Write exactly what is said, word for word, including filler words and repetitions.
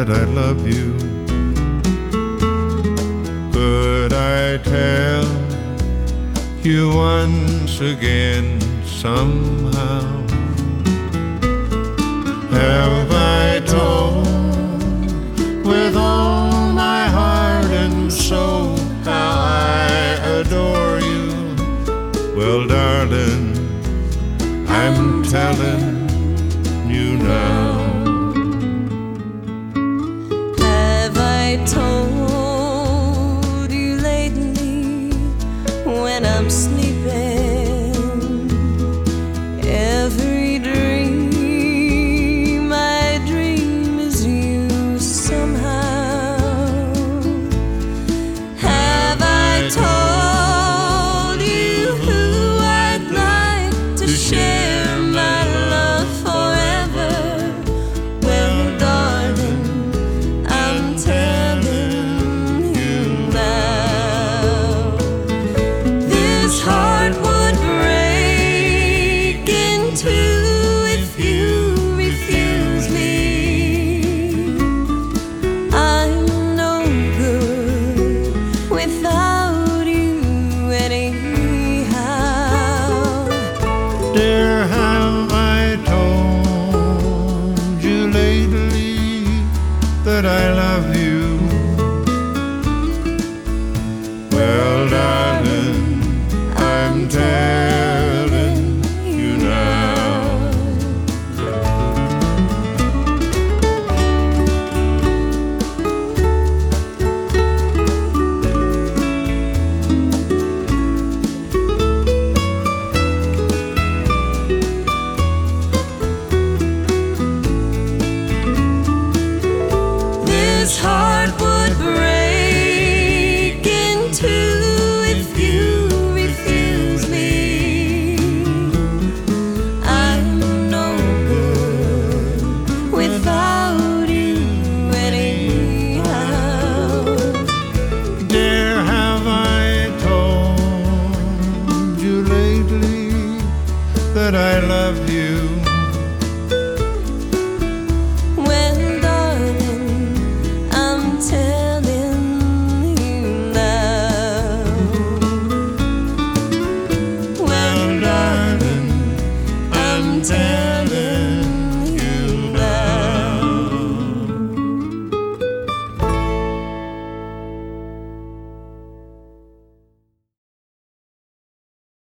that I love you. Could I tell you once again somehow? Have I told with all my heart and soul how I adore you? Well, darling, I'm telling you now. Have I told you lately when I'm sleeping? Every dream I dream is you somehow. Have I told you who I'd like to share my love forever? Well, darling, I'm telling you now. This heart would break in two if you refuse me. I'm no good without you anyhow. Dear, have I told you lately that I love you? Well, darling, I'm telling you now. This heart would break